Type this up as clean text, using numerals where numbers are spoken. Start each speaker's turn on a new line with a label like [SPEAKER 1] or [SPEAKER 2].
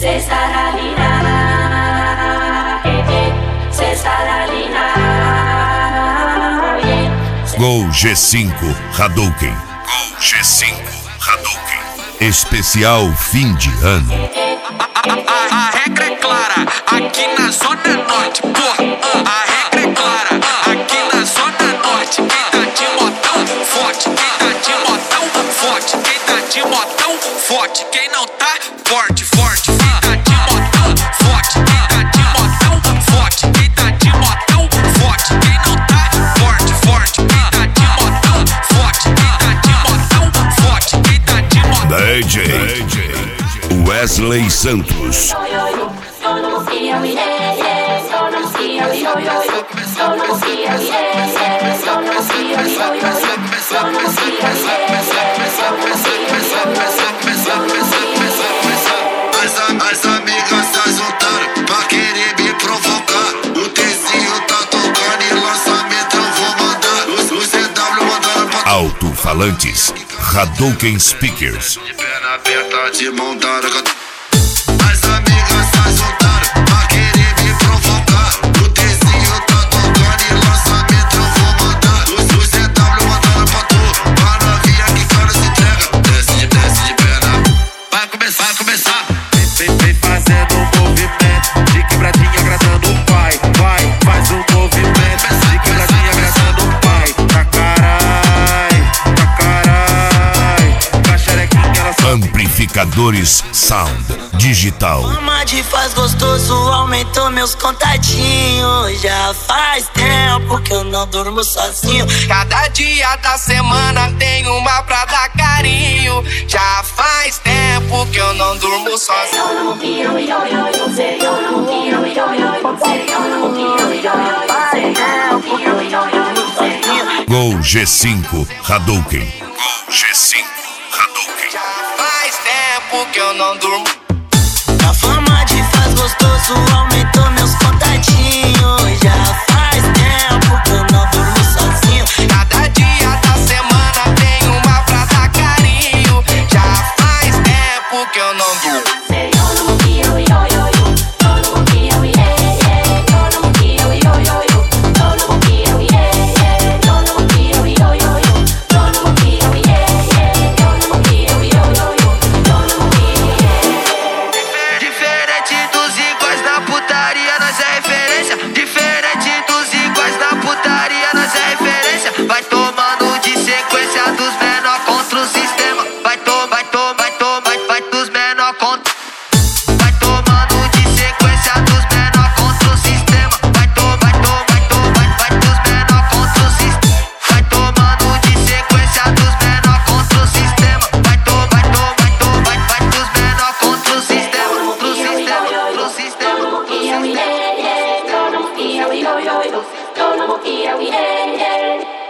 [SPEAKER 1] Gol G5 Hadouken. Gol G5 Hadouken. Especial fim de ano.
[SPEAKER 2] A regra é clara, aqui na Zona Norte, porra. A regra é clara, aqui na Zona Norte. Quem tá de motão, forte. Quem tá de motão, forte. Quem tá de motão, forte. Quem não tá, forte, forte. Quem tá de motão, forte. Quem tá de motão, forte. Quem tá de motão, forte. Quem não tá, forte, forte. Quem tá de motão, forte. Quem tá de motão, forte. Quem tá de motão.
[SPEAKER 1] DJ Wesley Santos.
[SPEAKER 3] As amigas se juntaram pra querer me provocar. O Tezinho tá tocando e lançamento eu vou mandar. Os CW mandando pra
[SPEAKER 1] Alto-falantes Hadouken Speakers.
[SPEAKER 3] de perna aberta, de mão dada. As amigas se juntaram pra querer me provocar. O Tezinho tá tocando e lançamento eu vou mandar. Os CW mandando pra tu, pra novinha que cara se entrega. Desce de perna. Vai começar, vai começar.
[SPEAKER 4] Vem fazendo um movimento de quebradinha agradando o pai. Vai, faz um movimento de quebradinha agradando o pai. Tá carai, tá xerequinha ela só.
[SPEAKER 1] Amplificadores Sound Digital.
[SPEAKER 5] Fama de faz gostoso aumentou meus contatinhos. Já faz tempo que eu não durmo sozinho.
[SPEAKER 2] Cada dia da semana tem uma pra dar carinho. Já faz tempo que eu não durmo sozinho.
[SPEAKER 1] Gol G5 Hadouken. Gol G5 Hadouken.
[SPEAKER 2] Já faz tempo que eu não durmo.
[SPEAKER 5] A fama de faz gostoso aumentou meus contatinhos. Já faz tempo que eu não durmo sozinho.
[SPEAKER 2] Cada dia da semana tem uma pra dar carinho. Já faz tempo que eu não durmo. Diferente dos iguais na putaria, nós é referência. Diferente dos iguais na putaria, nós é referência. Vai tomando de sequência dos menor contra o sistema. Vai dos menor contra. Vai tomando de sequência dos menor contra o sistema. Vai dos menor contra o sistema. Vai tomando de sequência dos menor contra o sistema. Vai dos menor contra o sistema. Pro sistema.
[SPEAKER 6] Yo no confío,